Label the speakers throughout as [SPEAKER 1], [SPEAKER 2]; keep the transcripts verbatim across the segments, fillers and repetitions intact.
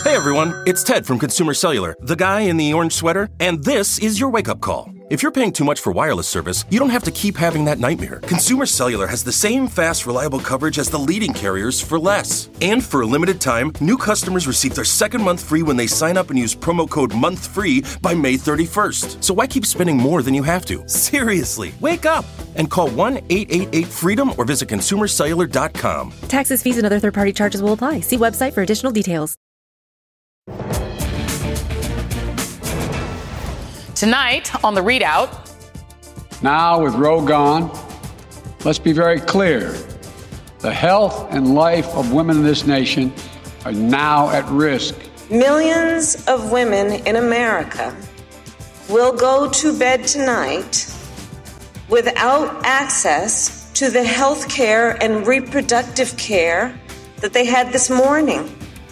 [SPEAKER 1] Hey everyone, it's Ted from Consumer Cellular, the guy in the orange sweater, and this is your wake-up call. If you're paying too much for wireless service, you don't have to keep having that nightmare. Consumer Cellular has the same fast, reliable coverage as the leading carriers for less. And for a limited time, new customers receive their second month free when they sign up and use promo code MONTHFREE by May thirty-first. So why keep spending more than you have to? Seriously, wake up and call one eight eight eight FREEDOM or visit consumer cellular dot com.
[SPEAKER 2] Taxes, fees, and other third-party charges will apply. See website for additional details.
[SPEAKER 3] Tonight on The ReidOut.
[SPEAKER 4] Now, with Roe gone, let's be very clear. The health and life of women in this nation are now at risk.
[SPEAKER 5] Millions of women in America will go to bed tonight without access to the health care and reproductive care that they had this morning.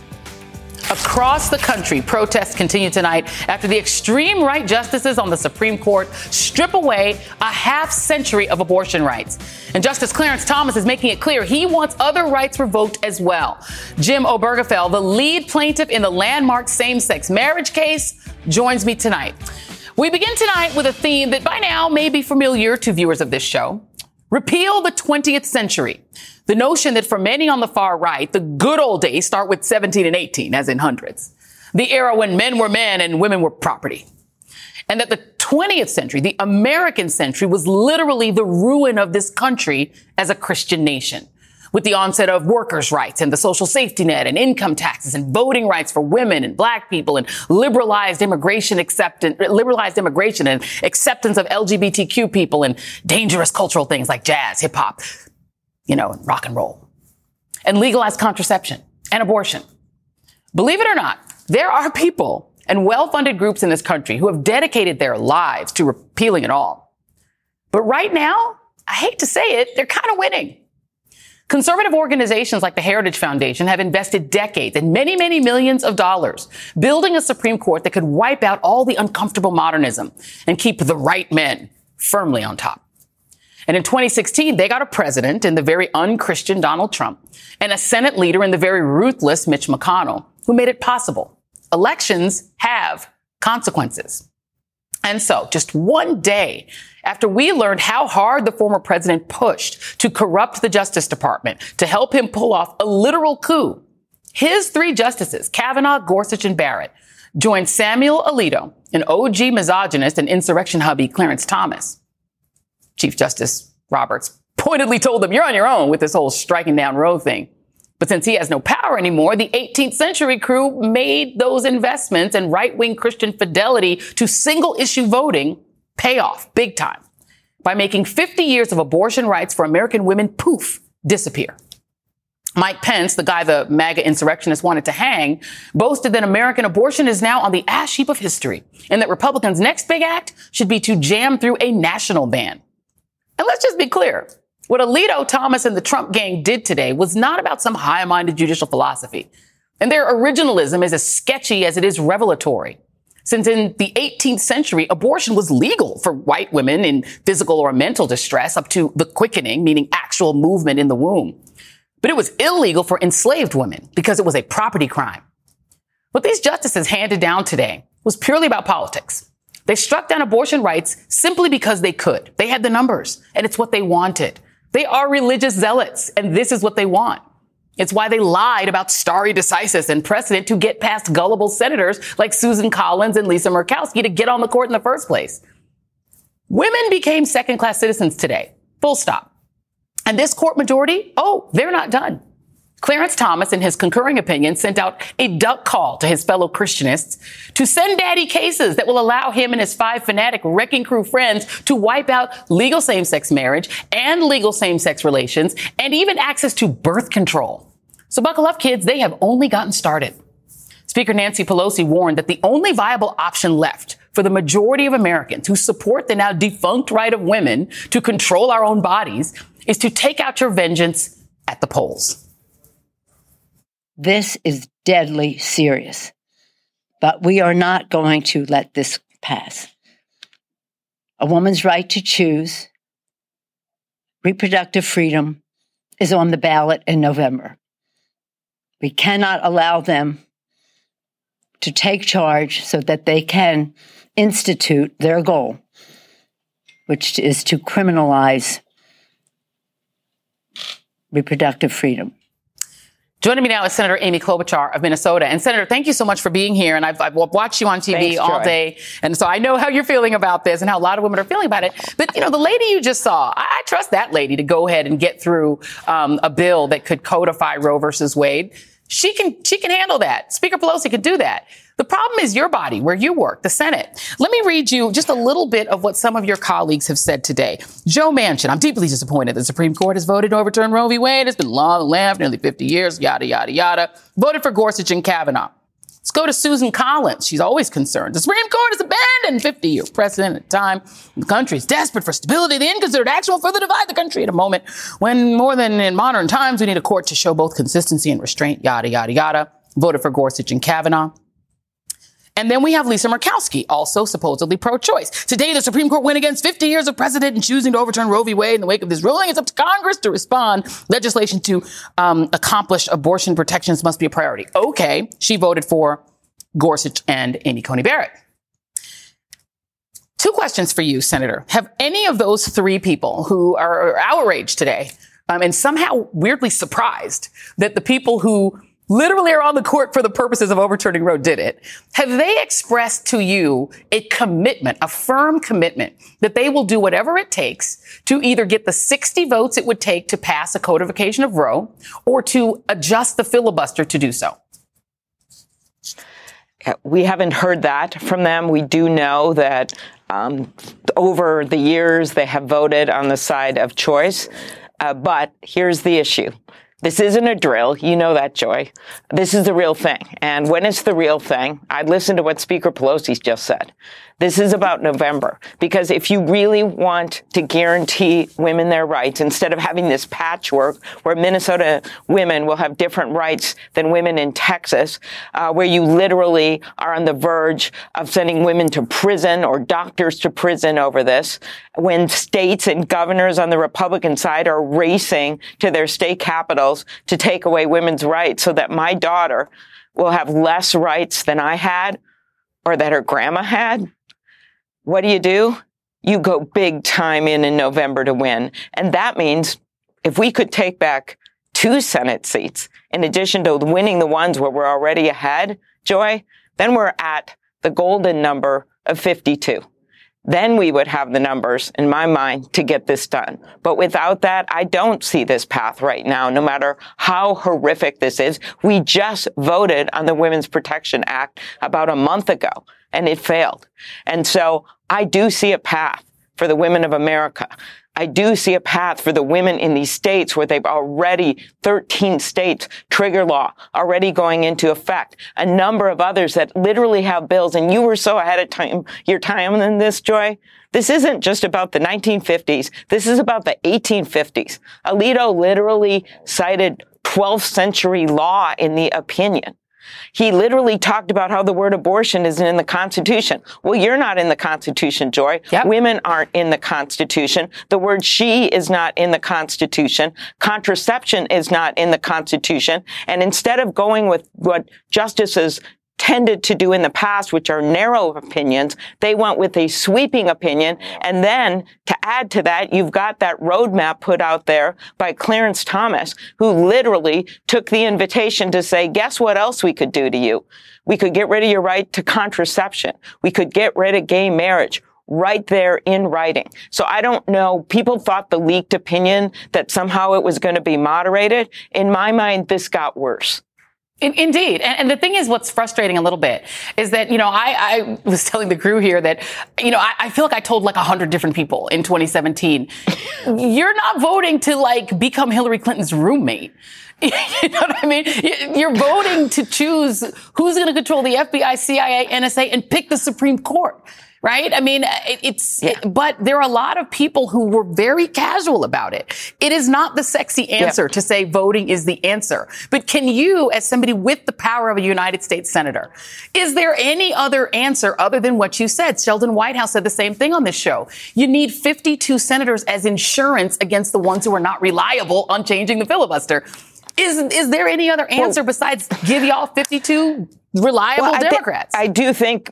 [SPEAKER 3] Across the country, protests continue tonight after the extreme right justices on the Supreme Court strip away a half century of abortion rights. And Justice Clarence Thomas is making it clear he wants other rights revoked as well. Jim Obergefell, the lead plaintiff in the landmark same-sex marriage case, joins me tonight. We begin tonight with a theme that by now may be familiar to viewers of this show. Repeal the twentieth century. The notion that for many on the far right, the good old days start with seventeen and eighteen, as in hundreds. The era when men were men and women were property. And that the twentieth century, the American century, was literally the ruin of this country as a Christian nation. With the onset of workers' rights and the social safety net and income taxes and voting rights for women and black people and liberalized immigration acceptance, liberalized immigration and acceptance of L G B T Q people and dangerous cultural things like jazz, hip hop, you know, rock and roll, and legalized contraception and abortion. Believe it or not, there are people and well-funded groups in this country who have dedicated their lives to repealing it all. But right now, I hate to say it, they're kind of winning. Conservative organizations like the Heritage Foundation have invested decades and many, many millions of dollars building a Supreme Court that could wipe out all the uncomfortable modernism and keep the right men firmly on top. And in twenty sixteen, they got a president in the very unchristian Donald Trump and a Senate leader in the very ruthless Mitch McConnell who made it possible. Elections have consequences. And so just one day after we learned how hard the former president pushed to corrupt the Justice Department to help him pull off a literal coup, his three justices, Kavanaugh, Gorsuch, and Barrett, joined Samuel Alito, an O G misogynist and insurrection hubby Clarence Thomas. Chief Justice Roberts pointedly told them, you're on your own with this whole striking down Roe thing. But since he has no power anymore, the eighteenth century crew made those investments and right-wing Christian fidelity to single-issue voting pay off big time by making fifty years of abortion rights for American women, poof, disappear. Mike Pence, the guy the MAGA insurrectionists wanted to hang, boasted that American abortion is now on the ash heap of history and that Republicans' next big act should be to jam through a national ban. And let's just be clear. What Alito, Thomas, and the Trump gang did today was not about some high-minded judicial philosophy. And their originalism is as sketchy as it is revelatory. Since in the eighteenth century, abortion was legal for white women in physical or mental distress up to the quickening, meaning actual movement in the womb. But it was illegal for enslaved women because it was a property crime. What these justices handed down today was purely about politics. They struck down abortion rights simply because they could. They had the numbers, and it's what they wanted. They are religious zealots, and this is what they want. It's why they lied about stare decisis and precedent to get past gullible senators like Susan Collins and Lisa Murkowski to get on the court in the first place. Women became second-class citizens today, full stop. And this court majority, oh, they're not done. Clarence Thomas, in his concurring opinion, sent out a duck call to his fellow Christianists to send daddy cases that will allow him and his five fanatic wrecking crew friends to wipe out legal same-sex marriage and legal same-sex relations and even access to birth control. So buckle up, kids. They have only gotten started. Speaker Nancy Pelosi warned that the only viable option left for the majority of Americans who support the now defunct right of women to control our own bodies is to take out your vengeance at the polls.
[SPEAKER 6] This is deadly serious, but we are not going to let this pass. A woman's right to choose, reproductive freedom, is on the ballot in November. We cannot allow them to take charge so that they can institute their goal, which is to criminalize reproductive freedom.
[SPEAKER 3] Joining me now is Senator Amy Klobuchar of Minnesota. And Senator, thank you so much for being here. And I've, I've watched you on T V Thanks, all Joy. day. And so I know how you're feeling about this and how a lot of women are feeling about it. But, you know, the lady you just saw, I, I trust that lady to go ahead and get through um, a bill that could codify Roe versus Wade. She can, she can handle that. Speaker Pelosi could do that. The problem is your body, where you work, the Senate. Let me read you just a little bit of what some of your colleagues have said today. Joe Manchin, I'm deeply disappointed the Supreme Court has voted to overturn Roe v. Wade. It's been long and left, nearly fifty years, yada, yada, yada. Voted for Gorsuch and Kavanaugh. Let's go to Susan Collins. She's always concerned. The Supreme Court has abandoned fifty-year precedent at a time when the country is desperate for stability. The inconsidered action will further divide the country at a moment when, more than in modern times, we need a court to show both consistency and restraint, yada, yada, yada. Voted for Gorsuch and Kavanaugh. And then we have Lisa Murkowski, also supposedly pro-choice. Today, the Supreme Court went against fifty years of precedent in choosing to overturn Roe v. Wade. In the wake of this ruling, it's up to Congress to respond. Legislation to um, accomplish abortion protections must be a priority. Okay, she voted for Gorsuch and Amy Coney Barrett. Two questions for you, Senator. Have any of those three people who are outraged today um, and somehow weirdly surprised that the people who literally are on the court for the purposes of overturning Roe did it, have they expressed to you a commitment, a firm commitment that they will do whatever it takes to either get the sixty votes it would take to pass a codification of Roe or to adjust the filibuster to do so?
[SPEAKER 7] We haven't heard that from them. We do know that um, over the years they have voted on the side of choice. Uh, but here's the issue. This isn't a drill. You know that, Joy. This is the real thing. And when it's the real thing, I'd listen to what Speaker Pelosi just said. This is about November, because if you really want to guarantee women their rights, instead of having this patchwork where Minnesota women will have different rights than women in Texas, uh, where you literally are on the verge of sending women to prison or doctors to prison over this, when states and governors on the Republican side are racing to their state capitals to take away women's rights so that my daughter will have less rights than I had or that her grandma had. What do you do? You go big time in in November to win. And that means if we could take back two Senate seats, in addition to winning the ones where we're already ahead, Joy, then we're at the golden number of fifty-two. Then we would have the numbers, in my mind, to get this done. But without that, I don't see this path right now, no matter how horrific this is. We just voted on the Women's Protection Act about a month ago, and it failed. And so I do see a path for the women of America. I do see a path for the women in these states where they've already, thirteen states, trigger law already going into effect. A number of others that literally have bills. And you were so ahead of time, your time in this, Joy. This isn't just about the nineteen fifties. This is about the eighteen fifties. Alito literally cited twelfth century law in the opinion. He literally talked about how the word abortion isn't in the Constitution. Well, you're not in the Constitution, Joy. Yep. Women aren't in the Constitution. The word she is not in the Constitution. Contraception is not in the Constitution. And instead of going with what justices tended to do in the past, which are narrow opinions, they went with a sweeping opinion. And then to add to that, you've got that roadmap put out there by Clarence Thomas, who literally took the invitation to say, guess what else we could do to you? We could get rid of your right to contraception. We could get rid of gay marriage. Right there in writing. So I don't know. People thought the leaked opinion that somehow it was going to be moderated. In my mind, this got worse.
[SPEAKER 3] Indeed. And, and the thing is, what's frustrating a little bit is that, you know, I, I was telling the crew here that, you know, I, I feel like I told like a hundred different people in twenty seventeen, you're not voting to like become Hillary Clinton's roommate. You know what I mean? You're voting to choose who's going to control the F B I, C I A, N S A, and pick the Supreme Court. Right? I mean, it's, yeah. it, but there are a lot of people who were very casual about it. It is not the sexy answer yeah. to say voting is the answer. But can you, as somebody with the power of a United States senator, is there any other answer other than what you said? Sheldon Whitehouse said the same thing on this show. You need fifty-two senators as insurance against the ones who are not reliable on changing the filibuster. Is, is there any other answer well, besides give y'all fifty-two reliable
[SPEAKER 7] well, I
[SPEAKER 3] Democrats.
[SPEAKER 7] Th- I do think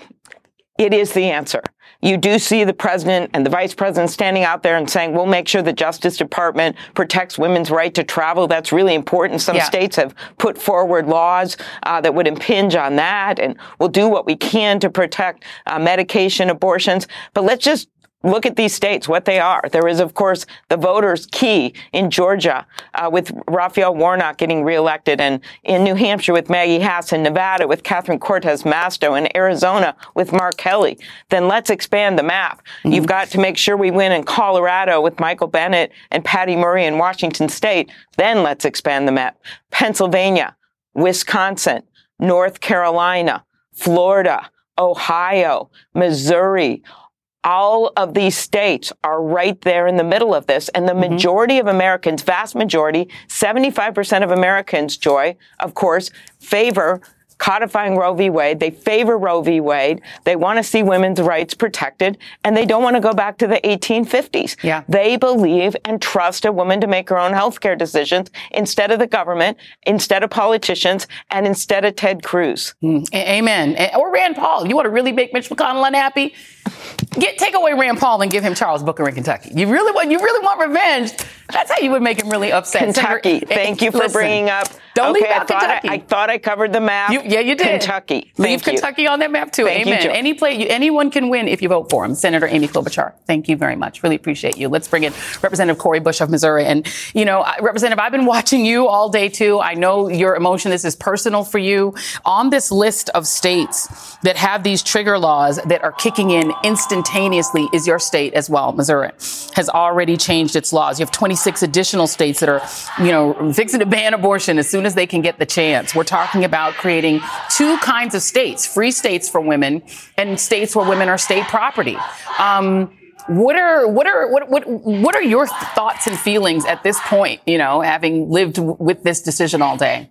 [SPEAKER 7] it is the answer. You do see the president and the vice president standing out there and saying, we'll make sure the Justice Department protects women's right to travel. That's really important. Some yeah. states have put forward laws uh, that would impinge on that, and we'll do what we can to protect uh, medication abortions. But let's just look at these states, what they are. There is, of course, the voters' key in Georgia uh, with Raphael Warnock getting reelected, and in New Hampshire with Maggie Hass, in Nevada with Catherine Cortez Masto, in Arizona with Mark Kelly. Then let's expand the map. Mm-hmm. You've got to make sure we win in Colorado with Michael Bennet and Patty Murray in Washington State. Then let's expand the map. Pennsylvania, Wisconsin, North Carolina, Florida, Ohio, Missouri. All of these states are right there in the middle of this. And the mm-hmm. majority of Americans, vast majority, seventy-five percent of Americans, Joy, of course, favor codifying Roe v. Wade. They favor Roe v. Wade. They want to see women's rights protected, and they don't want to go back to the eighteen fifties. Yeah. They believe and trust a woman to make her own health care decisions instead of the government, instead of politicians, and instead of Ted Cruz.
[SPEAKER 3] Mm. A- amen. A- or Rand Paul. You want to really make Mitch McConnell unhappy? Get take away Rand Paul and give him Charles Booker in Kentucky. You really want you really want revenge? That's how you would make him really upset.
[SPEAKER 7] Kentucky.
[SPEAKER 3] Senator,
[SPEAKER 7] thank you for
[SPEAKER 3] listen,
[SPEAKER 7] bringing up.
[SPEAKER 3] Don't
[SPEAKER 7] okay,
[SPEAKER 3] leave out
[SPEAKER 7] I thought
[SPEAKER 3] Kentucky.
[SPEAKER 7] I, I thought I covered the map.
[SPEAKER 3] You, yeah, you did.
[SPEAKER 7] Kentucky. Thank
[SPEAKER 3] leave
[SPEAKER 7] you.
[SPEAKER 3] Kentucky on that map too.
[SPEAKER 7] Thank
[SPEAKER 3] Amen.
[SPEAKER 7] You,
[SPEAKER 3] Any play, you, anyone can win if you vote for him. Senator Amy Klobuchar. Thank you very much. Really appreciate you. Let's bring in Representative Cori Bush of Missouri. And you know, Representative, I've been watching you all day too. I know your emotion. This is personal for you. On this list of states that have these trigger laws that are kicking in instantaneously is your state as well. Missouri has already changed its laws. You have twenty-six additional states that are, you know, fixing to ban abortion as soon as they can get the chance. We're talking about creating two kinds of states, free states for women and states where women are state property. Um, What are what are what what what are your thoughts and feelings at this point, you know, having lived w- with this decision all day?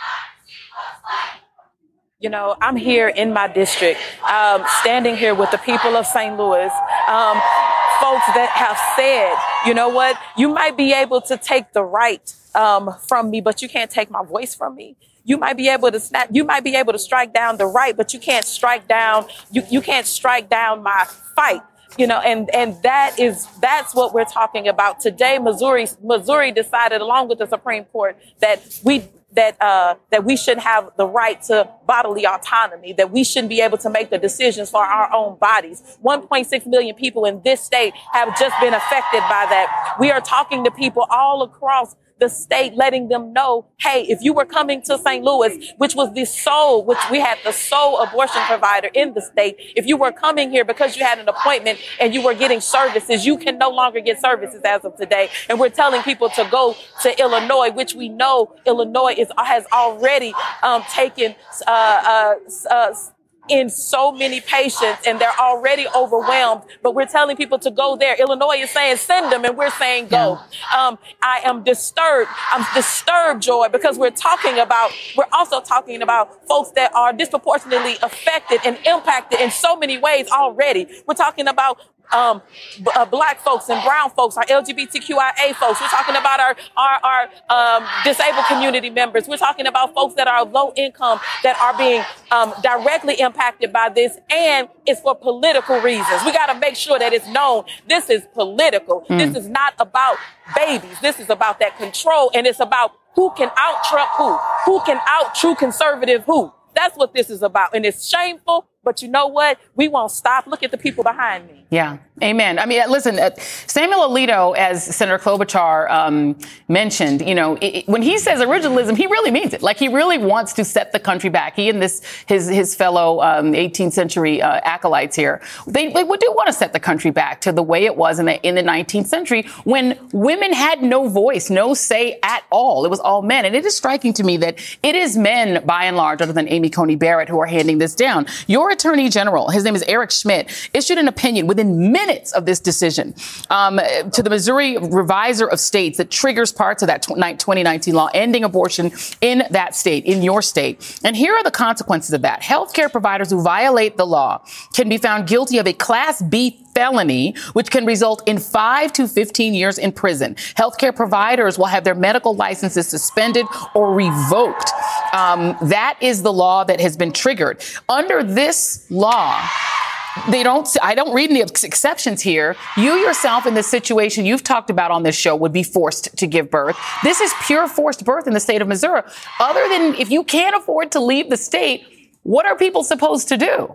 [SPEAKER 8] You know, I'm here in my district, um, standing here with the people of Saint Louis, um, folks that have said, you know what, you might be able to take the right um, from me, but you can't take my voice from me. You might be able to snap, you might be able to strike down the right, but you can't strike down, you, you can't strike down my fight. You know, and, and that is, that's what we're talking about today. Missouri, Missouri decided along with the Supreme Court that we, that, uh, that we should have the right to bodily autonomy, that we shouldn't be able to make the decisions for our own bodies. one point six million people in this state have just been affected by that. We are talking to people all across the state, letting them know, hey, if you were coming to Saint Louis, which was the sole, which we had the sole abortion provider in the state, if you were coming here because you had an appointment and you were getting services, you can no longer get services as of today. And we're telling people to go to Illinois, which we know Illinois is has already um, taken uh, uh, uh, in so many patients, and they're already overwhelmed, but we're telling people to go there. Illinois is saying send them, and we're saying go. Yeah. Um, I am disturbed. I'm disturbed, Joy, because we're talking about, we're also talking about folks that are disproportionately affected and impacted in so many ways already. We're talking about Um, b- uh, black folks and brown folks, our L G B T Q I A folks. We're talking about our, our, our, um, disabled community members. We're talking about folks that are low income that are being, um, directly impacted by this. And it's for political reasons. We got to make sure that it's known. This is political. Mm. This is not about babies. This is about that control. And it's about who can out Trump who, who can out true conservative who. That's what this is about. And it's shameful. But you know what? We won't stop. Look at the people behind me.
[SPEAKER 3] Yeah. Amen. I mean, listen, uh, Samuel Alito, as Senator Klobuchar um, mentioned, you know, it, it, when he says originalism, he really means it. Like, he really wants to set the country back. He and this his his fellow um, eighteenth century uh, acolytes here, they, they do want to set the country back to the way it was in the in the nineteenth century, when women had no voice, no say at all. It was all men. And it is striking to me that it is men, by and large, other than Amy Coney Barrett, who are handing this down. Your Attorney General, his name is Eric Schmidt, issued an opinion within minutes of this decision um, to the Missouri Reviser of States that triggers parts of that twenty nineteen law ending abortion in that state, in your state. And here are the consequences of that. Healthcare providers who violate the law can be found guilty of a Class B felony, which can result in five to fifteen years in prison. Healthcare providers will have their medical licenses suspended or revoked. Um, that is the law that has been triggered. Under this law, They don't, I don't read any exceptions here. You yourself in this situation you've talked about on this show would be forced to give birth. This is pure forced birth in the state of Missouri. Other than if you can't afford to leave the state, what are people supposed to do?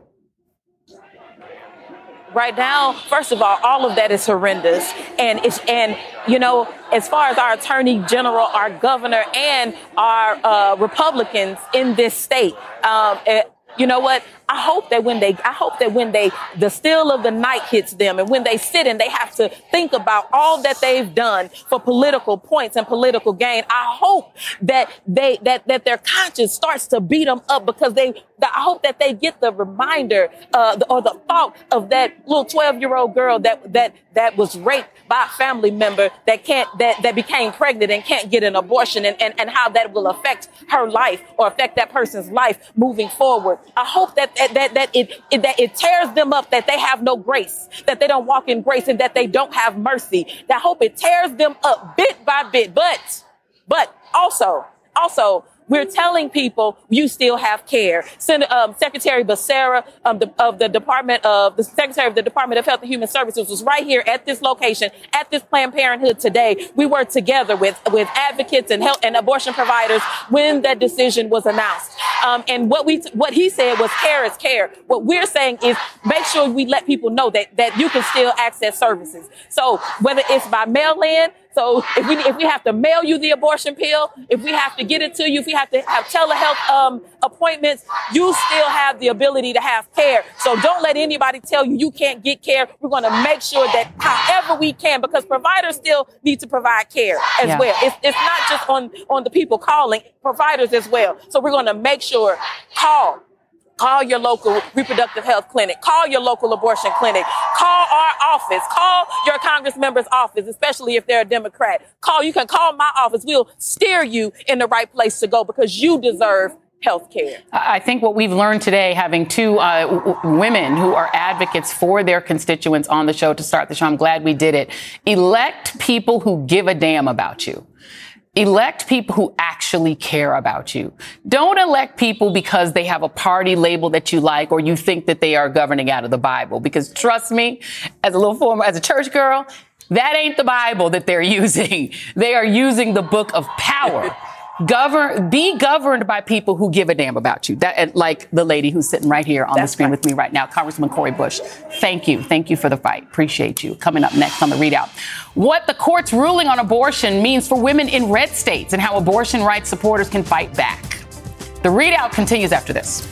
[SPEAKER 8] Right now, first of all, all of that is horrendous. And it's, and, you know, as far as our attorney general, our governor, and our uh, Republicans in this state, um, it, you know what? I hope that when they, I hope that when they, the still of the night hits them and when they sit and they have to think about all that they've done for political points and political gain, I hope that they, that, that their conscience starts to beat them up because they, I hope that they get the reminder, uh, or the thought of that little twelve year old girl that, that, that was raped by a family member that can't, that, that became pregnant and can't get an abortion and, and, and how that will affect her life or affect that person's life moving forward. I hope that That, that, that it, it, that it tears them up, that they have no grace, that they don't walk in grace and that they don't have mercy. That I hope it tears them up bit by bit. But, but also, also, we're telling people you still have care. Sen- um, Secretary Becerra um, the, of the Department of the Secretary of the Department of Health and Human Services was right here at this location, at this Planned Parenthood today. We were together with with advocates and health and abortion providers when that decision was announced. Um, and what we what he said was care is care. What we're saying is make sure we let people know that that you can still access services. So whether it's by mail-in. So if we if we have to mail you the abortion pill, if we have to get it to you, if we have to have telehealth um, appointments, you still have the ability to have care. So don't let anybody tell you you can't get care. We're going to make sure that however we can, because providers still need to provide care as yeah. well. It's, it's not just on, on the people calling, providers as well. So we're going to make sure, call. Call your local reproductive health clinic. Call your local abortion clinic. Call our office. Call your Congress member's office, especially if they're a Democrat. Call, you can call my office. We'll steer you in the right place to go because you deserve health care.
[SPEAKER 3] I think what we've learned today, having two uh, w- women who are advocates for their constituents on the show to start the show, I'm glad we did it. Elect people who give a damn about you. Elect people who actually care about you. Don't elect people because they have a party label that you like or you think that they are governing out of the Bible. Because trust me, as a little former, as a church girl, that ain't the Bible that they're using. They are using the book of power. Govern, be governed by people who give a damn about you. That, like the lady who's sitting right here on That's the screen right. with me right now, Congresswoman Cori Bush. Thank you. Thank you for the fight. Appreciate you. Coming up next on the Readout, what the court's ruling on abortion means for women in red states and how abortion rights supporters can fight back. The Readout continues after this.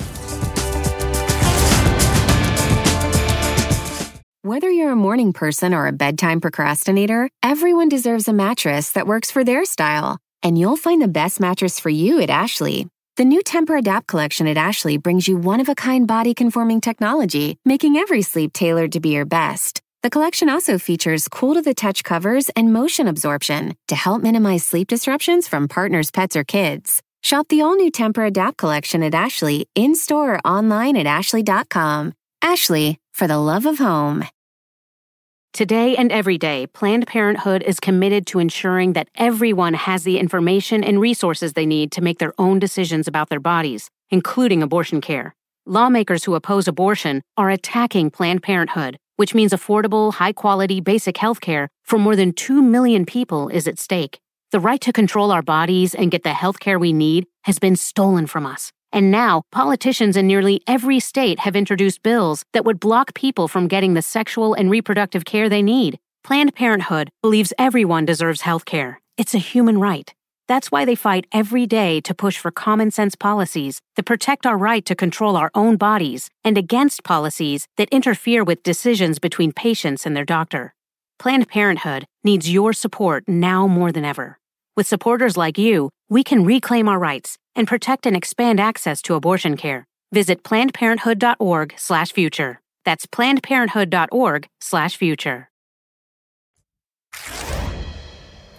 [SPEAKER 9] Whether you're a morning person or a bedtime procrastinator, everyone deserves a mattress that works for their style. And you'll find the best mattress for you at Ashley. The new Tempur-Adapt collection at Ashley brings you one-of-a-kind body-conforming technology, making every sleep tailored to be your best. The collection also features cool-to-the-touch covers and motion absorption to help minimize sleep disruptions from partners, pets, or kids. Shop the all-new Tempur-Adapt collection at Ashley, in-store or online at ashley dot com. Ashley, for the love of home.
[SPEAKER 10] Today and every day, Planned Parenthood is committed to ensuring that everyone has the information and resources they need to make their own decisions about their bodies, including abortion care. Lawmakers who oppose abortion are attacking Planned Parenthood, which means affordable, high-quality, basic health care for more than two million people is at stake. The right to control our bodies and get the health care we need has been stolen from us. And now, politicians in nearly every state have introduced bills that would block people from getting the sexual and reproductive care they need. Planned Parenthood believes everyone deserves health care. It's a human right. That's why they fight every day to push for common-sense policies that protect our right to control our own bodies and against policies that interfere with decisions between patients and their doctor. Planned Parenthood needs your support now more than ever. With supporters like you, we can reclaim our rights and protect and expand access to abortion care. Visit plannedparenthood.org slash future. That's plannedparenthood.org slash future.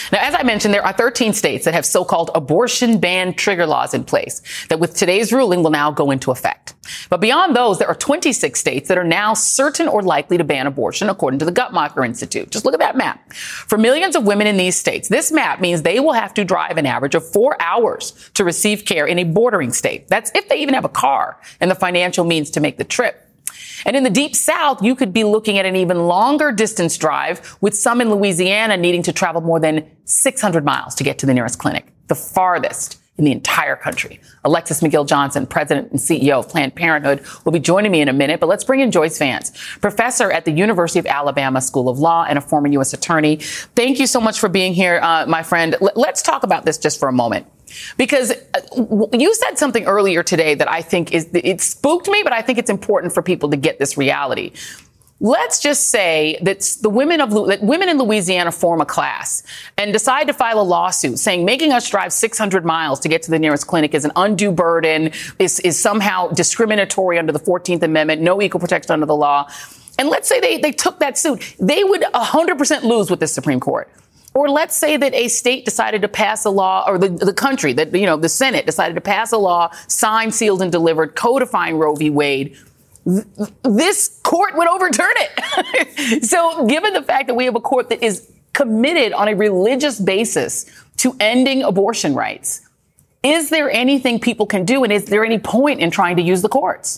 [SPEAKER 3] Now, as I mentioned, there are thirteen states that have so-called abortion ban trigger laws in place that with today's ruling will now go into effect. But beyond those, there are twenty-six states that are now certain or likely to ban abortion, according to the Guttmacher Institute. Just look at that map. For millions of women in these states, this map means they will have to drive an average of four hours to receive care in a bordering state. That's if they even have a car and the financial means to make the trip. And in the Deep South, you could be looking at an even longer distance drive, with some in Louisiana needing to travel more than six hundred miles to get to the nearest clinic, the farthest in the entire country. Alexis McGill Johnson, president and C E O of Planned Parenthood, will be joining me in a minute. But let's bring in Joyce Vance, professor at the University of Alabama School of Law and a former U S attorney. Thank you so much for being here, uh, my friend. L- let's talk about this just for a moment. Because you said something earlier today that I think is, it spooked me, but I think it's important for people to get this reality. Let's just say that the women of that women in Louisiana form a class and decide to file a lawsuit saying making us drive six hundred miles to get to the nearest clinic is an undue burden, is, is somehow discriminatory under the fourteenth Amendment, no equal protection under the law. And let's say they, they took that suit. They would one hundred percent lose with the Supreme Court. Or let's say that a state decided to pass a law, or the, the country, that, you know, the Senate decided to pass a law, signed, sealed, and delivered, codifying Roe v. Wade. This court would overturn it. So given the fact that we have a court that is committed on a religious basis to ending abortion rights, is there anything people can do? And is there any point in trying to use the courts?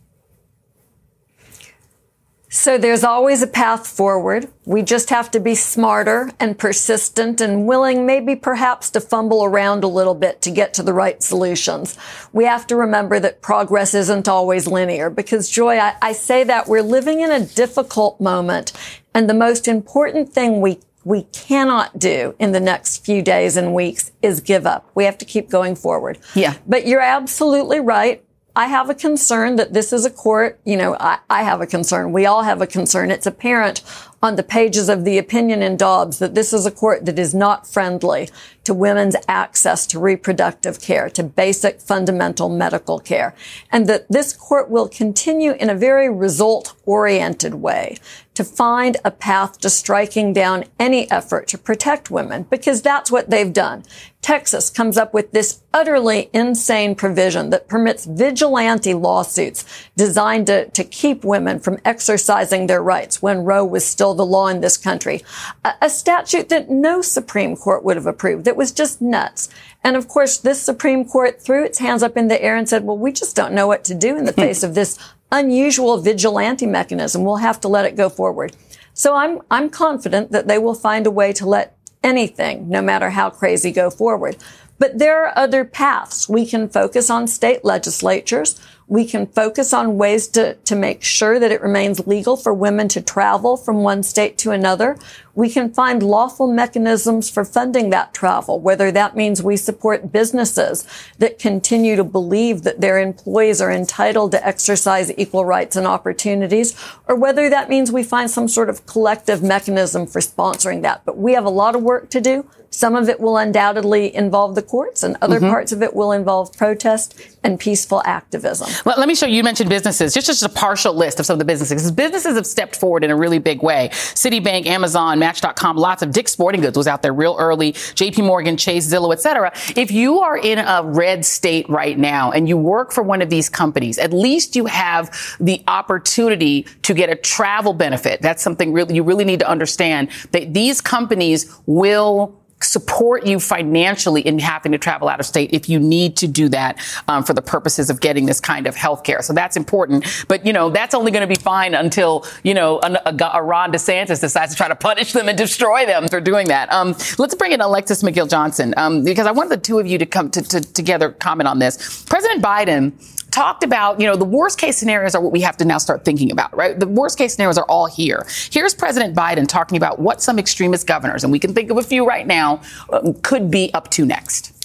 [SPEAKER 11] So there's always a path forward. We just have to be smarter and persistent and willing, maybe perhaps to fumble around a little bit to get to the right solutions. We have to remember that progress isn't always linear, because, Joy, I, I say that we're living in a difficult moment. And the most important thing we we cannot do in the next few days and weeks is give up. We have to keep going forward. Yeah. But you're absolutely right. I have a concern that this is a court, you know, I, I have a concern. We all have a concern. It's apparent on the pages of the opinion in Dobbs that this is a court that is not friendly to women's access to reproductive care, to basic fundamental medical care, and that this court will continue in a very result-oriented way to find a path to striking down any effort to protect women, because that's what they've done. Texas comes up with this utterly insane provision that permits vigilante lawsuits designed to, to keep women from exercising their rights when Roe was still the law in this country. A, a statute that no Supreme Court would have approved, that was just nuts. And of course, this Supreme Court threw its hands up in the air and said, well, we just don't know what to do in the face of this unusual vigilante mechanism. We'll have to let it go forward. So I'm, I'm confident that they will find a way to let anything, no matter how crazy, go forward. But there are other paths. We can focus on state legislatures. We can focus on ways to, to make sure that it remains legal for women to travel from one state to another. We can find lawful mechanisms for funding that travel, whether that means we support businesses that continue to believe that their employees are entitled to exercise equal rights and opportunities, or whether that means we find some sort of collective mechanism for sponsoring that. But we have a lot of work to do. Some of it will undoubtedly involve the courts, and other mm-hmm. parts of it will involve protest and peaceful activism.
[SPEAKER 3] Well, let me show you. You mentioned businesses. Just, just a partial list of some of the businesses. Businesses have stepped forward in a really big way. Citibank, Amazon, Match dot com, lots of Dick's Sporting Goods was out there real early. J P Morgan, Chase, Zillow, et cetera. If you are in a red state right now and you work for one of these companies, at least you have the opportunity to get a travel benefit. That's something really you really need to understand, that these companies will support you financially in having to travel out of state if you need to do that um, for the purposes of getting this kind of health care. So that's important. But, you know, that's only going to be fine until, you know, a, a, a Ron DeSantis decides to try to punish them and destroy them for doing that. Um, let's bring in Alexis McGill Johnson, um, because I want the two of you to come to, to together comment on this. President Biden talked about, you know, the worst case scenarios are what we have to now start thinking about, right? The worst case scenarios are all here. Here's President Biden talking about what some extremist governors, and we can think of a few right now, um, could be up to next.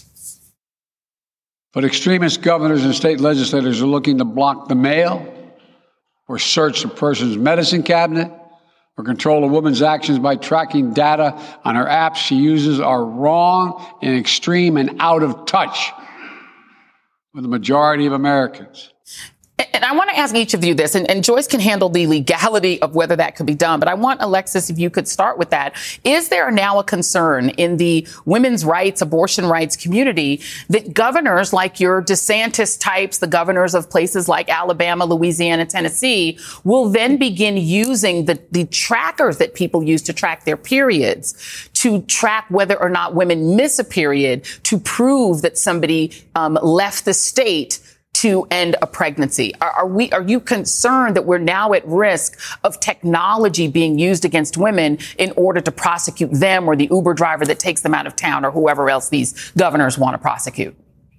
[SPEAKER 4] But extremist governors and state legislators are looking to block the mail or search a person's medicine cabinet or control a woman's actions by tracking data on her apps she uses are wrong and extreme and out of touch with the majority of Americans.
[SPEAKER 3] And I want to ask each of you this, and, and Joyce can handle the legality of whether that could be done. But I want, Alexis, if you could start with that. Is there now a concern in the women's rights, abortion rights community that governors like your DeSantis types, the governors of places like Alabama, Louisiana, Tennessee, will then begin using the, the trackers that people use to track their periods to track whether or not women miss a period to prove that somebody um, left the state to end a pregnancy? Are, are we, are you concerned that we're now at risk of technology being used against women in order to prosecute them or the Uber driver that takes them out of town or whoever else these governors want to prosecute?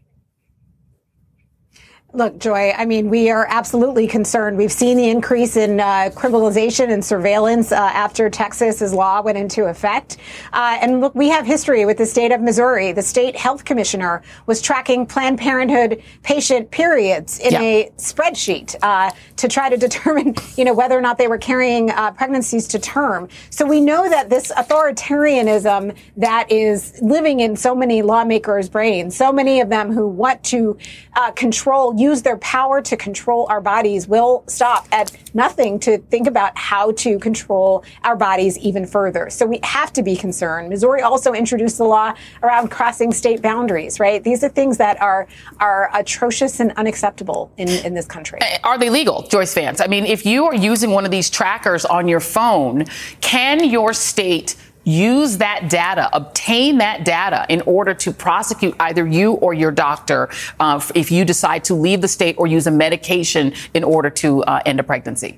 [SPEAKER 12] Look, Joy, I mean, we are absolutely concerned. We've seen the increase in uh, criminalization and surveillance uh, after Texas's law went into effect. Uh, and look, we have history with the state of Missouri. The state health commissioner was tracking Planned Parenthood patient periods in yeah. a spreadsheet uh, to try to determine, you know, whether or not they were carrying uh, pregnancies to term. So we know that this authoritarianism that is living in so many lawmakers' brains, so many of them who want to uh, control use their power to control our bodies will stop at nothing to think about how to control our bodies even further. So we have to be concerned. Missouri also introduced the law around crossing state boundaries, right? These are things that are are atrocious and unacceptable in, in this country.
[SPEAKER 3] Are they legal, Joyce Vance? I mean, if you are using one of these trackers on your phone, can your state use that data, obtain that data in order to prosecute either you or your doctor uh, if you decide to leave the state or use a medication in order to uh, end a pregnancy?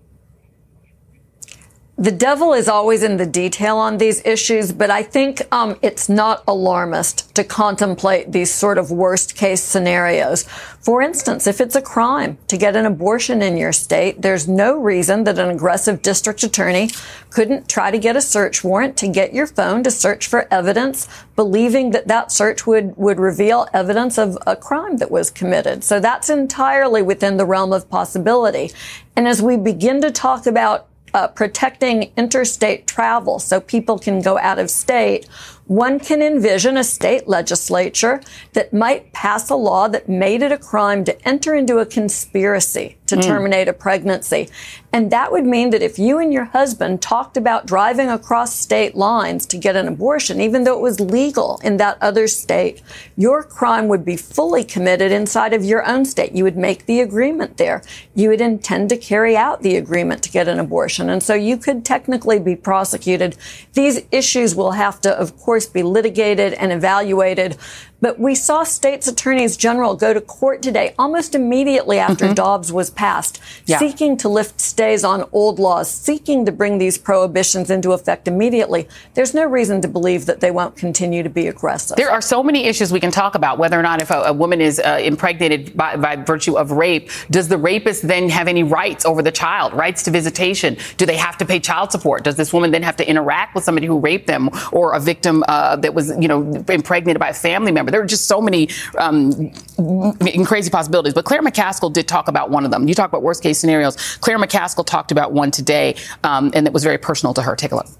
[SPEAKER 11] The devil is always in the detail on these issues, but I think um, it's not alarmist to contemplate these sort of worst case scenarios. For instance, if it's a crime to get an abortion in your state, there's no reason that an aggressive district attorney couldn't try to get a search warrant to get your phone to search for evidence, believing that that search would, would reveal evidence of a crime that was committed. So that's entirely within the realm of possibility. And as we begin to talk about Uh, protecting interstate travel so people can go out of state, one can envision a state legislature that might pass a law that made it a crime to enter into a conspiracy to mm. terminate a pregnancy. And that would mean that if you and your husband talked about driving across state lines to get an abortion, even though it was legal in that other state, your crime would be fully committed inside of your own state. You would make the agreement there. You would intend to carry out the agreement to get an abortion. And so you could technically be prosecuted. These issues will have to, of course, be litigated and evaluated. But we saw states' attorneys general go to court today, almost immediately after mm-hmm. Dobbs was passed, yeah. seeking to lift stays on old laws, seeking to bring these prohibitions into effect immediately. There's no reason to believe that they won't continue to be aggressive.
[SPEAKER 3] There are so many issues we can talk about, whether or not if a, a woman is uh, impregnated by, by virtue of rape, does the rapist then have any rights over the child, rights to visitation? Do they have to pay child support? Does this woman then have to interact with somebody who raped them or a victim uh, that was, you know, impregnated by a family member? There are just so many um, crazy possibilities. But Claire McCaskill did talk about one of them. You talk about worst case scenarios. Claire McCaskill talked about one today, um, and it was very personal to her. Take a look.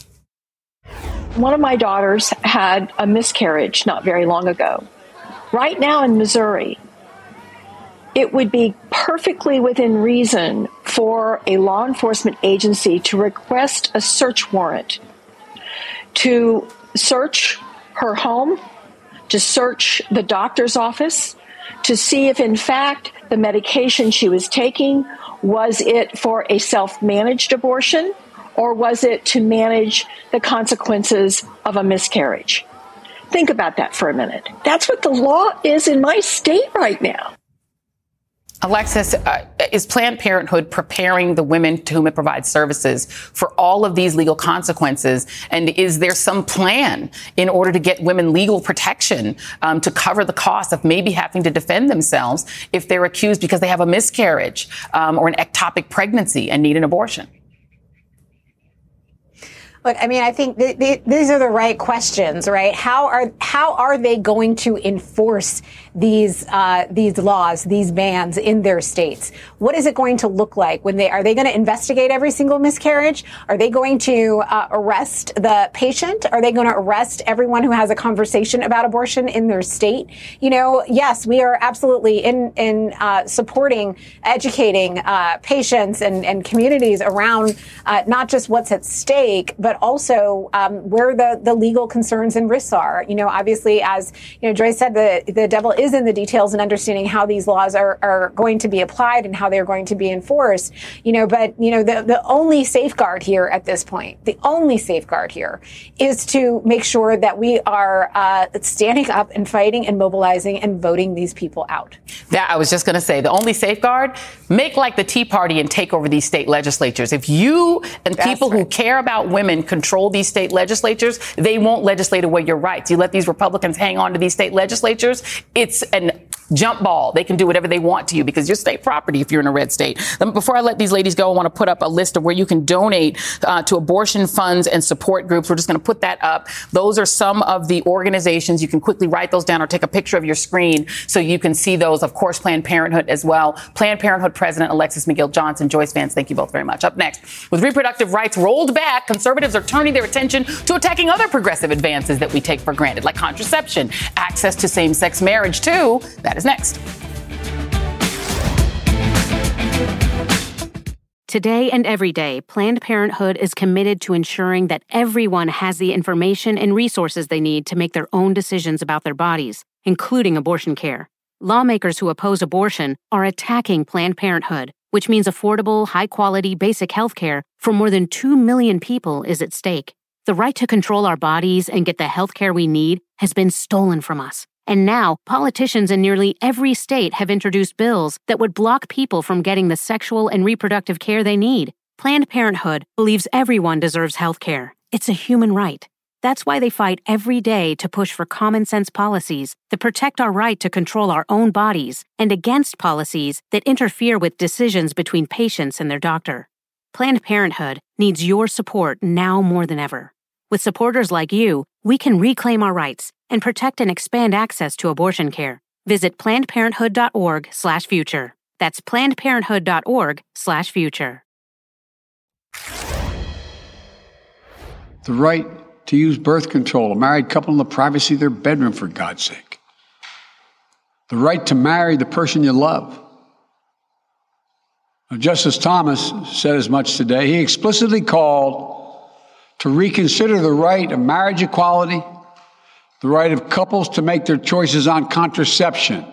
[SPEAKER 13] One of my daughters had a miscarriage not very long ago. Right now in Missouri, it would be perfectly within reason for a law enforcement agency to request a search warrant to search her home, to search the doctor's office, to see if, in fact, the medication she was taking, was it for a self-managed abortion, or was it to manage the consequences of a miscarriage? Think about that for a minute. That's what the law is in my state right now.
[SPEAKER 3] Alexis, uh, is Planned Parenthood preparing the women to whom it provides services for all of these legal consequences? And is there some plan in order to get women legal protection um, to cover the cost of maybe having to defend themselves if they're accused because they have a miscarriage um, or an ectopic pregnancy and need an abortion?
[SPEAKER 12] Look, I mean, I think th- th- these are the right questions, right? How are how are they going to enforce these uh, these laws, these bans in their states? What is it going to look like when they are they going to investigate every single miscarriage? Are they going to uh, arrest the patient? Are they going to arrest everyone who has a conversation about abortion in their state? You know, yes, we are absolutely in in uh, supporting, educating uh, patients and, and communities around uh, not just what's at stake, but also um, where the, the legal concerns and risks are. You know, obviously, as you know, Joyce said, the the devil is in the details and understanding how these laws are, are going to be applied and how they're going to be enforced. You know, but you know, the the only safeguard here at this point, the only safeguard here, is to make sure that we are uh, standing up and fighting and mobilizing and voting these people out.
[SPEAKER 3] Yeah, I was just going to say the only safeguard: make like the Tea Party and take over these state legislatures. If you and
[SPEAKER 12] That's
[SPEAKER 3] people
[SPEAKER 12] right.
[SPEAKER 3] who care about women control these state legislatures, they won't legislate away your rights. You let these Republicans hang on to these state legislatures, it's an jump ball. They can do whatever they want to you because you're state property if you're in a red state. Before I let these ladies go, I want to put up a list of where you can donate uh, to abortion funds and support groups. We're just going to put that up. Those are some of the organizations. You can quickly write those down or take a picture of your screen so you can see those. Of course, Planned Parenthood as well. Planned Parenthood President Alexis McGill Johnson, Joyce Vance, thank you both very much. Up next, with reproductive rights rolled back, conservatives are turning their attention to attacking other progressive advances that we take for granted, like contraception, access to same-sex marriage, too. That is next.
[SPEAKER 10] Today and every day, Planned Parenthood is committed to ensuring that everyone has the information and resources they need to make their own decisions about their bodies, including abortion care. Lawmakers who oppose abortion are attacking Planned Parenthood, which means affordable, high-quality, basic health care for more than two million people is at stake. The right to control our bodies and get the health care we need has been stolen from us. And now, politicians in nearly every state have introduced bills that would block people from getting the sexual and reproductive care they need. Planned Parenthood believes everyone deserves health care. It's a human right. That's why they fight every day to push for common-sense policies that protect our right to control our own bodies and against policies that interfere with decisions between patients and their doctor. Planned Parenthood needs your support now more than ever. With supporters like you, we can reclaim our rights and protect and expand access to abortion care. Visit plannedparenthood.org slash future. That's plannedparenthood.org slash future.
[SPEAKER 4] The right to use birth control, a married couple in the privacy of their bedroom, for God's sake. The right to marry the person you love. Now, Justice Thomas said as much today. He explicitly called to reconsider the right of marriage equality, the right of couples to make their choices on contraception.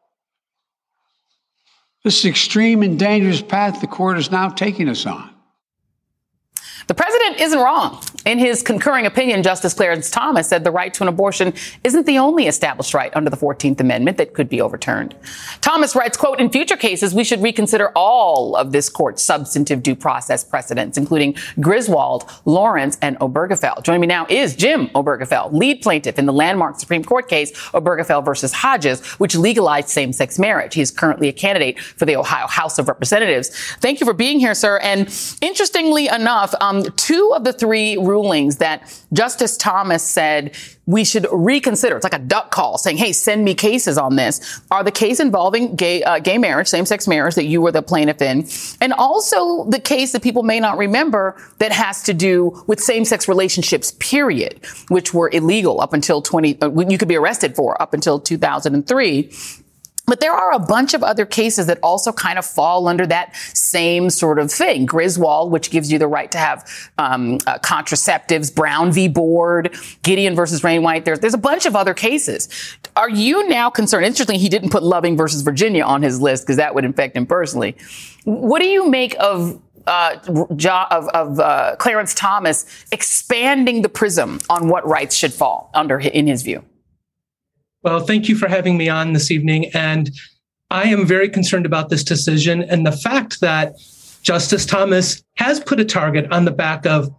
[SPEAKER 4] This extreme and dangerous path the court is now taking us on.
[SPEAKER 3] The president isn't wrong. In his concurring opinion, Justice Clarence Thomas said the right to an abortion isn't the only established right under the fourteenth Amendment that could be overturned. Thomas writes, quote, in future cases, we should reconsider all of this court's substantive due process precedents, including Griswold, Lawrence, and Obergefell. Joining me now is Jim Obergefell, lead plaintiff in the landmark Supreme Court case, Obergefell versus Hodges, which legalized same-sex marriage. He is currently a candidate for the Ohio House of Representatives. Thank you for being here, sir. And interestingly enough, um, two of the three rulings that Justice Thomas said we should reconsider, it's like a duck call saying, hey, send me cases on this, are the case involving gay, uh, gay marriage, same-sex marriage that you were the plaintiff in, and also the case that people may not remember that has to do with same-sex relationships, period, which were illegal up until twenty, uh, you could be arrested for up until two thousand three. But there are a bunch of other cases that also kind of fall under that same sort of thing. Griswold, which gives you the right to have um, uh, contraceptives, Brown v. Board, Gideon versus Rainwhite. There's, there's a bunch of other cases. Are you now concerned? Interestingly, he didn't put Loving versus Virginia on his list because that would infect him personally. What do you make of uh, of, of uh, Clarence Thomas expanding the prism on what rights should fall under in his view?
[SPEAKER 14] Well, thank you for having me on this evening. And I am very concerned about this decision and the fact that Justice Thomas has put a target on the back of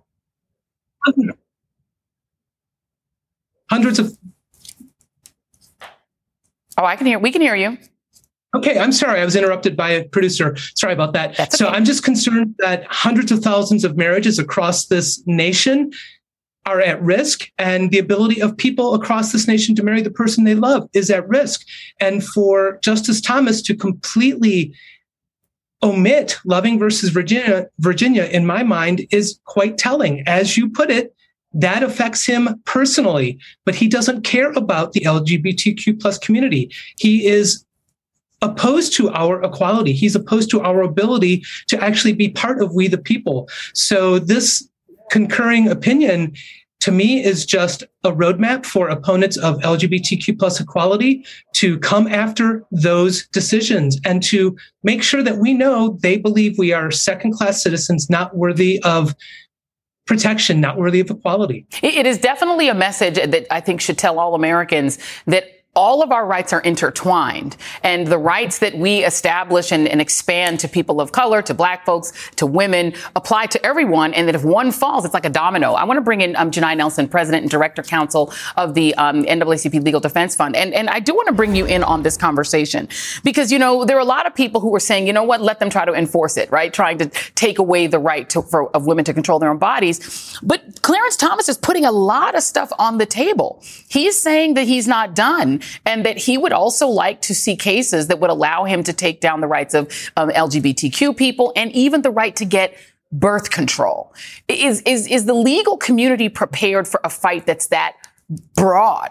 [SPEAKER 14] hundreds of.
[SPEAKER 3] Oh, I can hear. We can hear you.
[SPEAKER 14] Okay, I'm sorry. I was interrupted by a producer. Sorry about that.
[SPEAKER 3] That's
[SPEAKER 14] so
[SPEAKER 3] okay.
[SPEAKER 14] I'm just concerned that hundreds of thousands of marriages across this nation are at risk, and the ability of people across this nation to marry the person they love is at risk. And for Justice Thomas to completely omit Loving versus Virginia, Virginia, in my mind, is quite telling. As you put it, that affects him personally, but he doesn't care about the L G B T Q plus community. He is opposed to our equality. He's opposed to our ability to actually be part of we the people. So this concurring opinion, to me, is just a roadmap for opponents of L G B T Q plus equality to come after those decisions and to make sure that we know they believe we are second-class citizens, not worthy of protection, not worthy of equality.
[SPEAKER 3] It is definitely a message that I think should tell all Americans that all of our rights are intertwined, and the rights that we establish and, and expand to people of color, to black folks, to women, apply to everyone. And that if one falls, it's like a domino. I want to bring in um, Janai Nelson, President and Director Counsel of the um, N double A C P Legal Defense Fund. And, and I do want to bring you in on this conversation because, you know, there are a lot of people who are saying, you know what, let them try to enforce it, right? Trying to take away the right to, for, of women to control their own bodies. But Clarence Thomas is putting a lot of stuff on the table. He's saying that he's not done, and that he would also like to see cases that would allow him to take down the rights of um, L G B T Q people and even the right to get birth control. Is, is, is the legal community prepared for a fight that's that broad?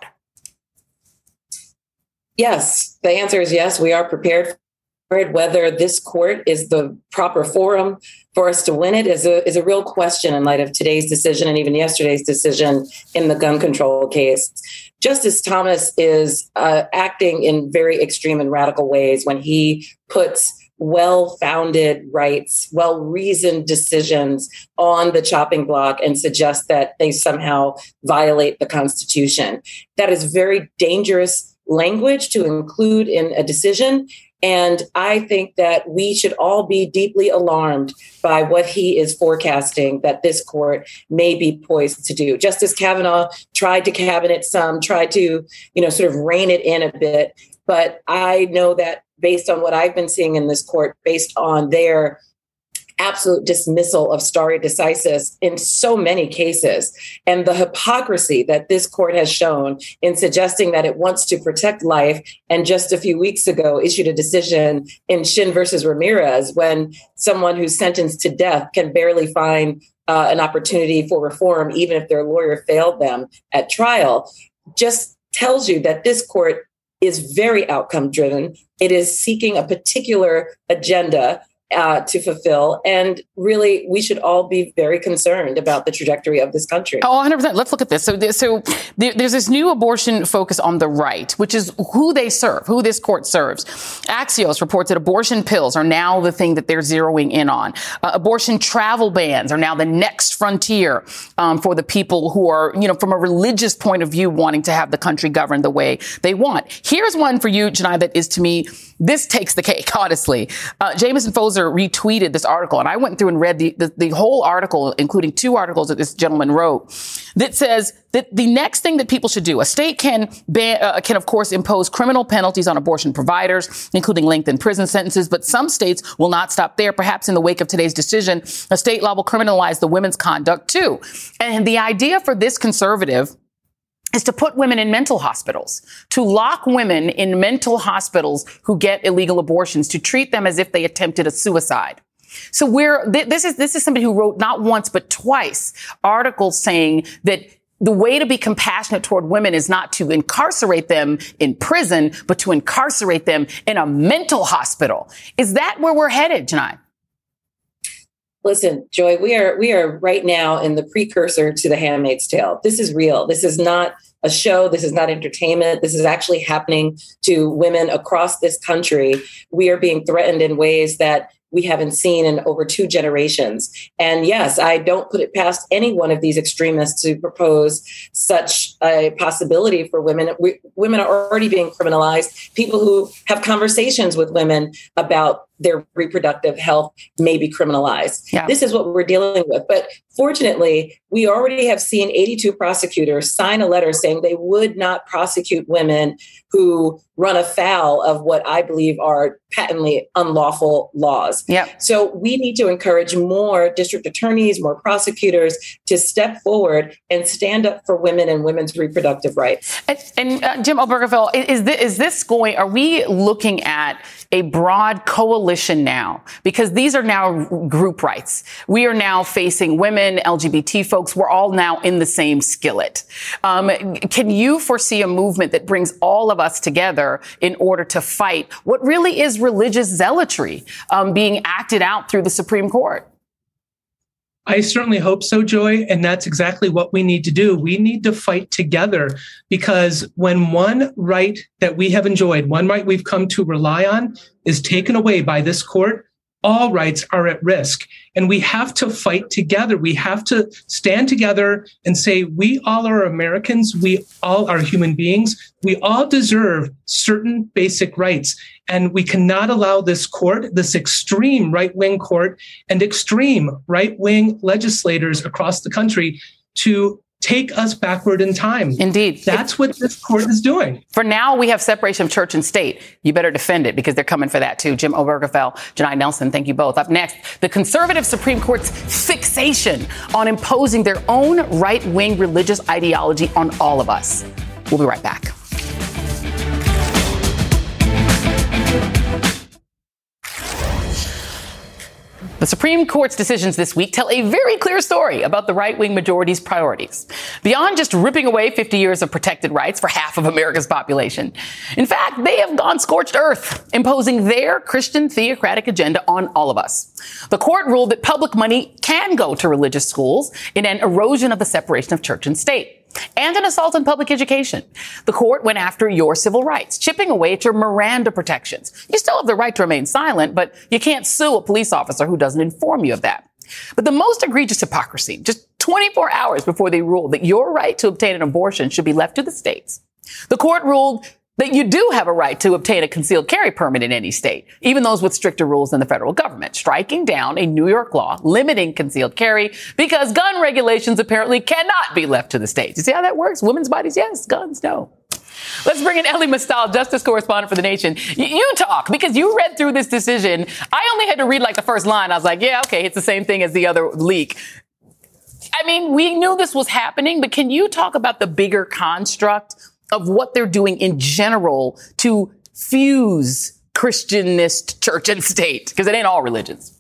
[SPEAKER 15] Yes, the answer is yes. We are prepared for it. Whether this court is the proper forum for us to win it is a, is a real question in light of today's decision and even yesterday's decision in the gun control case. Justice Thomas is uh, acting in very extreme and radical ways when he puts well-founded rights, well-reasoned decisions on the chopping block and suggests that they somehow violate the Constitution. That is very dangerous language to include in a decision. And I think that we should all be deeply alarmed by what he is forecasting that this court may be poised to do. Justice Kavanaugh tried to cabinet some, tried to, you know, sort of rein it in a bit. But I know that based on what I've been seeing in this court, based on their absolute dismissal of stare decisis in so many cases, and the hypocrisy that this court has shown in suggesting that it wants to protect life, and just a few weeks ago issued a decision in Shin versus Ramirez when someone who's sentenced to death can barely find uh, an opportunity for reform, even if their lawyer failed them at trial, just tells you that this court is very outcome driven. It is seeking a particular agenda Uh, to fulfill. And really, we should all be very concerned about the trajectory of this country.
[SPEAKER 3] Oh, one hundred percent. Let's look at this. So, so there, there's this new abortion focus on the right, which is who they serve, who this court serves. Axios reports that abortion pills are now the thing that they're zeroing in on. Uh, abortion travel bans are now the next frontier um, for the people who are, you know, from a religious point of view, wanting to have the country governed the way they want. Here's one for you, Janai, that is, to me, this takes the cake, honestly. Uh, Jameson Fozer retweeted this article, and I went through and read the, the, the whole article, including two articles that this gentleman wrote, that says that the next thing that people should do, a state can ban, uh, can, of course, impose criminal penalties on abortion providers, including lengthened prison sentences, but some states will not stop there. Perhaps in the wake of today's decision, a state law will criminalize the women's conduct, too. And the idea for this conservative is to put women in mental hospitals, to lock women in mental hospitals who get illegal abortions, to treat them as if they attempted a suicide. So we're, th- this is, this is somebody who wrote not once, but twice articles saying that the way to be compassionate toward women is not to incarcerate them in prison, but to incarcerate them in a mental hospital. Is that where we're headed, Janai?
[SPEAKER 15] Listen, Joy, we are we are right now in the precursor to The Handmaid's Tale. This is real. This is not a show. This is not entertainment. This is actually happening to women across this country. We are being threatened in ways that we haven't seen in over two generations. And yes, I don't put it past any one of these extremists to propose such a possibility for women. We, women are already being criminalized. People who have conversations with women about their reproductive health may be criminalized. Yeah. This is what we're dealing with. But Fortunately, we already have seen eighty-two prosecutors sign a letter saying they would not prosecute women who run afoul of what I believe are patently unlawful laws.
[SPEAKER 3] Yep.
[SPEAKER 15] So we need to encourage more district attorneys, more prosecutors to step forward and stand up for women and women's reproductive rights.
[SPEAKER 3] And, and uh, Jim Obergefell, is this, is this going, are we looking at a broad coalition now? Because these are now group rights. We are now facing women, L G B T folks. We're all now in the same skillet. Um, can you foresee a movement that brings all of us together in order to fight what really is religious zealotry um, being acted out through the Supreme Court?
[SPEAKER 14] I certainly hope so, Joy. And that's exactly what we need to do. We need to fight together, because when one right that we have enjoyed, one right we've come to rely on, is taken away by this court, all rights are at risk. And we have to fight together. We have to stand together and say, we all are Americans. We all are human beings. We all deserve certain basic rights. And we cannot allow this court, this extreme right-wing court, and extreme right-wing legislators across the country to take us backward in time.
[SPEAKER 3] Indeed.
[SPEAKER 14] That's
[SPEAKER 3] if,
[SPEAKER 14] what this court is doing.
[SPEAKER 3] For now, we have separation of church and state. You better defend it, because they're coming for that, too. Jim Obergefell, Janai Nelson, thank you both. Up next, the conservative Supreme Court's fixation on imposing their own right-wing religious ideology on all of us. We'll be right back. The Supreme Court's decisions this week tell a very clear story about the right-wing majority's priorities, beyond just ripping away fifty years of protected rights for half of America's population. In fact, they have gone scorched earth, imposing their Christian theocratic agenda on all of us. The court ruled that public money can go to religious schools in an erosion of the separation of church and state, and an assault on public education. The court went after your civil rights, chipping away at your Miranda protections. You still have the right to remain silent, but you can't sue a police officer who doesn't inform you of that. But the most egregious hypocrisy, just twenty-four hours before they ruled that your right to obtain an abortion should be left to the states, the court ruled that you do have a right to obtain a concealed carry permit in any state, even those with stricter rules than the federal government, striking down a New York law limiting concealed carry because gun regulations apparently cannot be left to the states. You see how that works? Women's bodies, yes. Guns, no. Let's bring in Elie Mystal, justice correspondent for The Nation. Y- you talk, because you read through this decision. I only had to read like the first line. I was like, yeah, okay, it's the same thing as the other leak. I mean, we knew this was happening, but can you talk about the bigger construct of what they're doing in general to fuse Christianist church and state? Because it ain't all religions.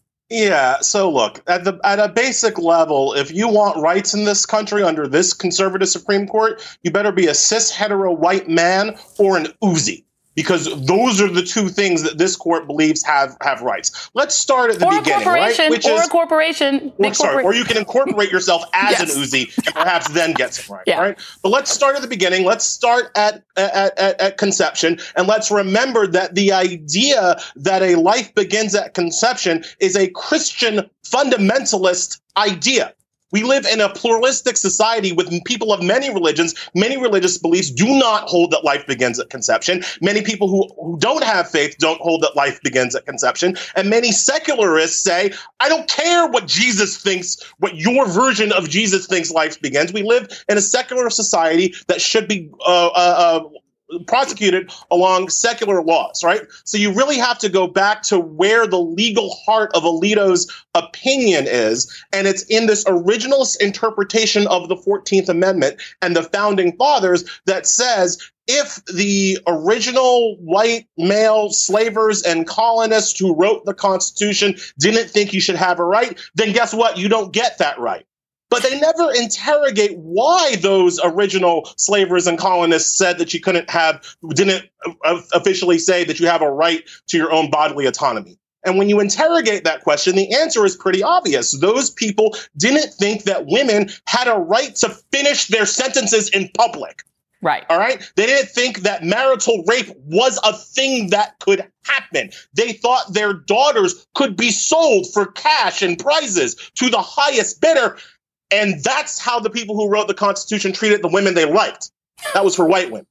[SPEAKER 16] Yeah. So look, at the at a basic level, if you want rights in this country under this conservative Supreme Court, you better be a cis hetero white man or an Uzi, because those are the two things that this court believes have, have rights. Let's start at the
[SPEAKER 3] or
[SPEAKER 16] beginning,
[SPEAKER 3] a corporation,
[SPEAKER 16] right? Which
[SPEAKER 3] or
[SPEAKER 16] is,
[SPEAKER 3] a corporation.
[SPEAKER 16] Or, sorry, or you can incorporate yourself as
[SPEAKER 3] yes.
[SPEAKER 16] an Uzi and perhaps then get some right,
[SPEAKER 3] yeah.
[SPEAKER 16] right? But let's start at the beginning. Let's start at, at, at, at conception, and let's remember that the idea that a life begins at conception is a Christian fundamentalist idea. We live in a pluralistic society with people of many religions. Many religious beliefs do not hold that life begins at conception. Many people who, who don't have faith don't hold that life begins at conception. And many secularists say, I don't care what Jesus thinks, what your version of Jesus thinks life begins. We live in a secular society that should be uh, uh, uh, prosecuted along secular laws, right? So you really have to go back to where the legal heart of Alito's opinion is, and it's in this original interpretation of the fourteenth Amendment and the Founding Fathers that says, if the original white male slavers and colonists who wrote the Constitution didn't think you should have a right, then guess what? You don't get that right. But they never interrogate why those original slavers and colonists said that you couldn't have, didn't officially say that you have a right to your own bodily autonomy. And when you interrogate that question, the answer is pretty obvious. Those people didn't think that women had a right to finish their sentences in public.
[SPEAKER 3] Right.
[SPEAKER 16] All right. They didn't think that marital rape was a thing that could happen. They thought their daughters could be sold for cash and prizes to the highest bidder. And that's how the people who wrote the Constitution treated the women they liked. That was for white women.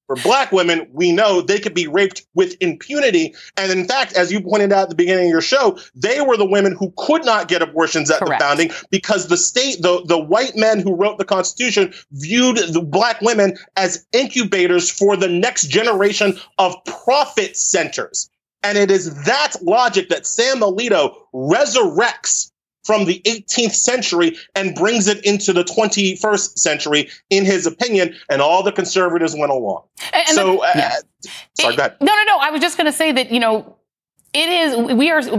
[SPEAKER 16] For Black women, we know they could be raped with impunity. And in fact, as you pointed out at the beginning of your show, they were the women who could not get abortions at Correct. The founding because the state, the, the white men who wrote the Constitution viewed the Black women as incubators for the next generation of profit centers. And it is that logic that Sam Alito resurrects from the eighteenth century and brings it into the twenty-first century, in his opinion, and all the conservatives went along. And, and so, the, yeah. uh, sorry,
[SPEAKER 3] it,
[SPEAKER 16] go ahead.
[SPEAKER 3] No, no, no. I was just going to say that, you know, it is, we are,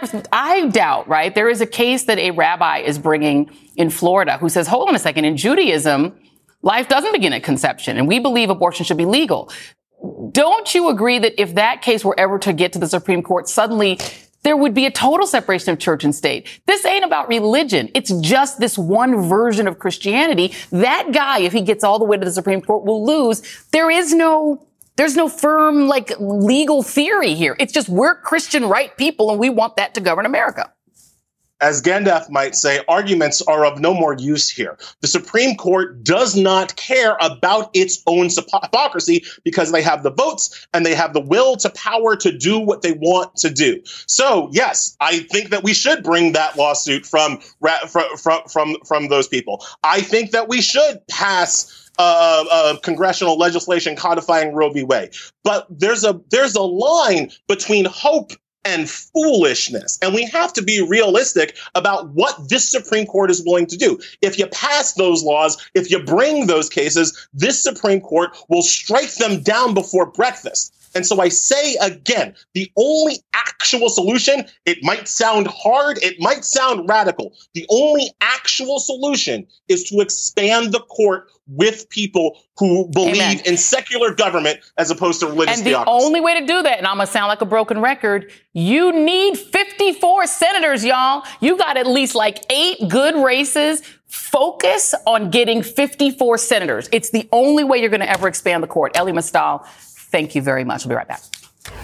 [SPEAKER 3] I doubt, right? There is a case that a rabbi is bringing in Florida who says, hold on a second, in Judaism, life doesn't begin at conception, and we believe abortion should be legal. Don't you agree that if that case were ever to get to the Supreme Court, suddenly there would be a total separation of church and state? This ain't about religion. It's just this one version of Christianity. That guy, if he gets all the way to the Supreme Court, will lose. There is no, there's no firm, like, legal theory here. It's just we're Christian right people and we want that to govern America.
[SPEAKER 16] As Gandalf might say, arguments are of no more use here. The Supreme Court does not care about its own hypocrisy because they have the votes and they have the will to power to do what they want to do. So, yes, I think that we should bring that lawsuit from from from from, from those people. I think that we should pass Uh, uh, congressional legislation codifying Roe v. Wade. But there's a there's a line between hope and foolishness. And we have to be realistic about what this Supreme Court is willing to do. If you pass those laws, if you bring those cases, this Supreme Court will strike them down before breakfast. And so I say again, the only actual solution, it might sound hard, it might sound radical. The only actual solution is to expand the court with people who believe Amen. In secular government as opposed to religious
[SPEAKER 3] And the
[SPEAKER 16] theocracy.
[SPEAKER 3] only way to do that, and I'm going to sound like a broken record, you need fifty-four senators, y'all. You got at least like eight good races. Focus on getting fifty-four senators. It's the only way you're going to ever expand the court. Elie Mystal, thank you very much. We'll be right back.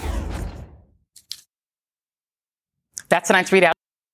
[SPEAKER 3] That's tonight's readout.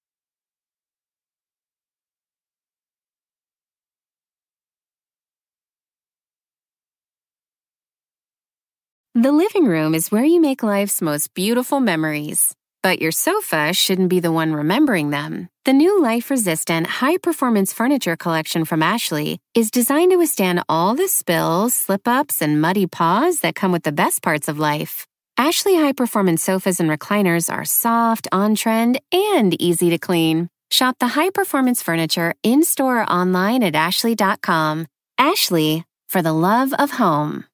[SPEAKER 9] The living room is where you make life's most beautiful memories. But your sofa shouldn't be the one remembering them. The new life-resistant, high-performance furniture collection from Ashley is designed to withstand all the spills, slip-ups, and muddy paws that come with the best parts of life. Ashley high-performance sofas and recliners are soft, on-trend, and easy to clean. Shop the high-performance furniture in-store or online at ashley dot com. Ashley, for the love of home.